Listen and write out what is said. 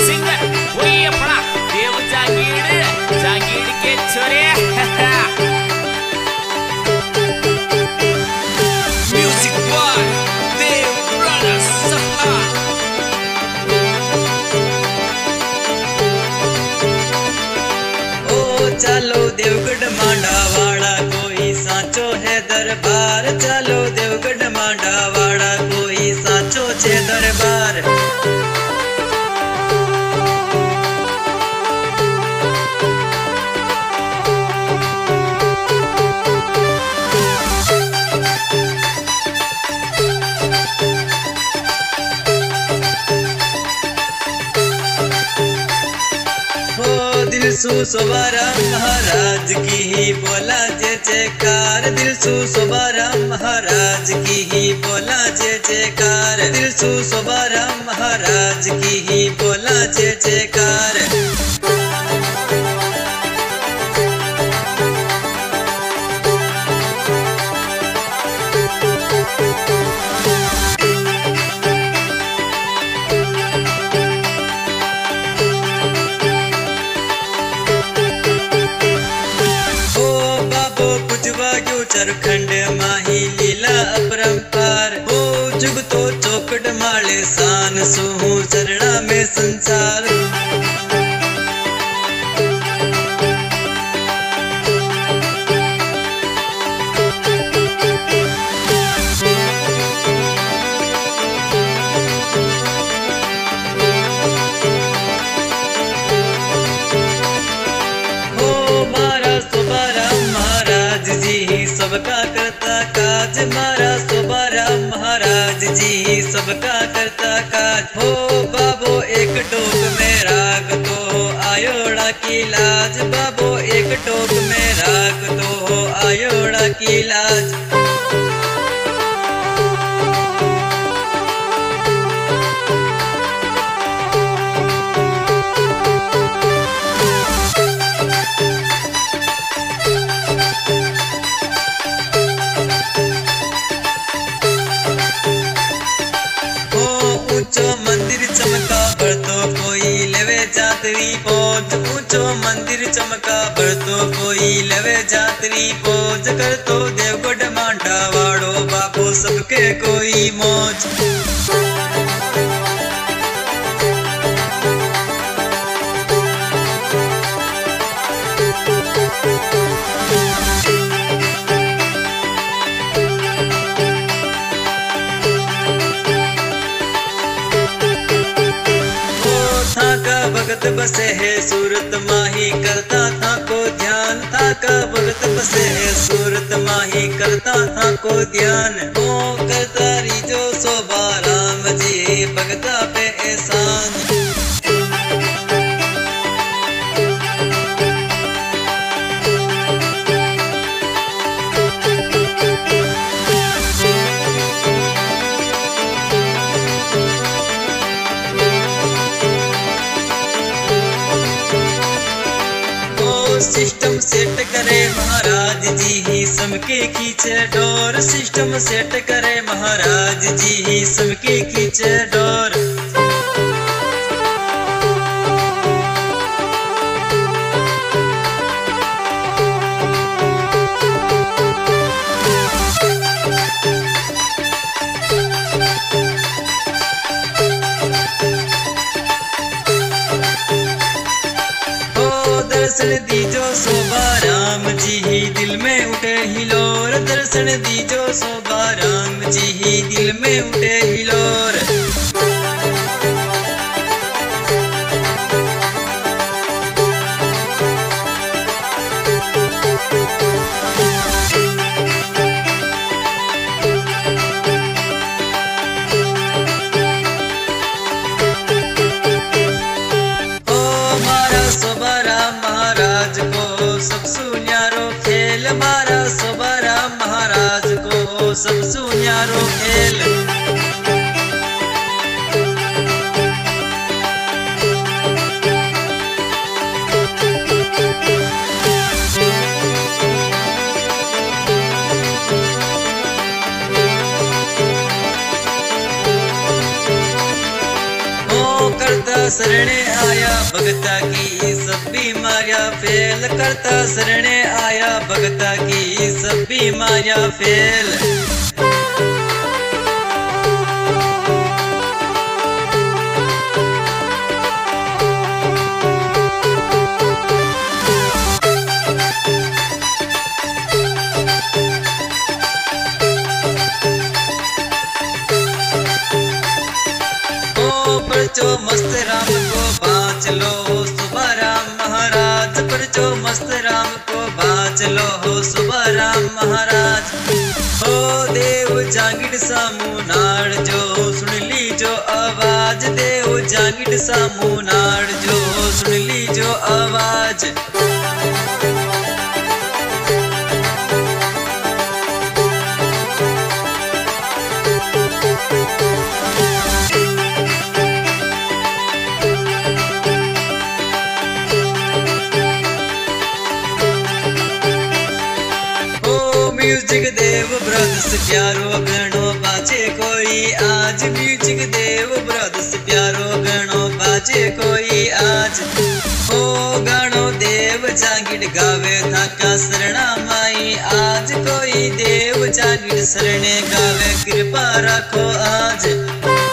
Singer वही अपना देव जागीर के छोरे म्यूजिक बॉय देव ब्रदर्स ओ चलो देवगढ़ मांडावाड़ा कोई साचो है दरबार। चलो देवगढ़ मांडावाड़ा कोई साचो है दरबार। दिल सुसवारा महाराज की ही बोला जय जयकार। दिल सुसवारा महाराज की ही बोला जय जयकार। दिल सुसवारा महाराज की ही बोला जय जयकार। उत्तराखंड माही लीला अपरंपार। ओ जुग तो चौकट माले सान सोहू चरणा में संसार। सबका करता काज मारा सोबारा महाराज जी सबका करता काज। हो बाबो एक टोक में राग तो आयोड़ा की लाज। बाबो एक टोक में राग तो आयोड़ा की लाज। ऊंचो मंदिर चमका बढ़तो कोई लेवे जातरी पोज। ऊंचो मंदिर चमका बढ़तो कोई लेवे जातरी पोज। करतो देवगढ़ मांडावाड़ो बाबो सबके कोई मौज। भगत बसे है सूरत माही करता था को ध्यान। था का भगत बसे है सूरत माही करता था को ध्यान। ओ करता रिजो सोबा राम जी भगता पे एहसान। सिस्टम सेट करे महाराज जी ही सबके खींचे डोर। सिस्टम सेट करे महाराज जी ही सबके खींचे डोर। दर्शन दीजो सोबा राम जी ही दिल में उठे हिलोर। दर्शन दीजो सोबा राम जी ही दिल में उठे हिलोर। सब सुन्यारो खेल मारा सोबारा महाराज को सब सुन्यारो खेल। करता शरणे आया भगता की सब बीमारियां फेल करता शरणे आया भगता की सब बीमारियां फेल। परचो मस्त राम को बाँच लो सुबह राम महाराज, परचो मस्त राम को बाँच लो हो सुबह राम महाराज। हो देव जांगिड़ सामू नाड़ जो सुन ली जो आवाज, देव जांगिड़ सामू नाड़ जो सुन ली जो आवाज। म्यूजिक देव ब्रदर्स प्यारो गणो बाजे कोई आज, म्यूजिक देव ब्रदर्स प्यारो गणो बाजे कोई आज। ओ गणो देव जांगिड़ गावे थाका शरणा माई, आज कोई देव जांगिड़ शरणे गावे कृपा रखो आज।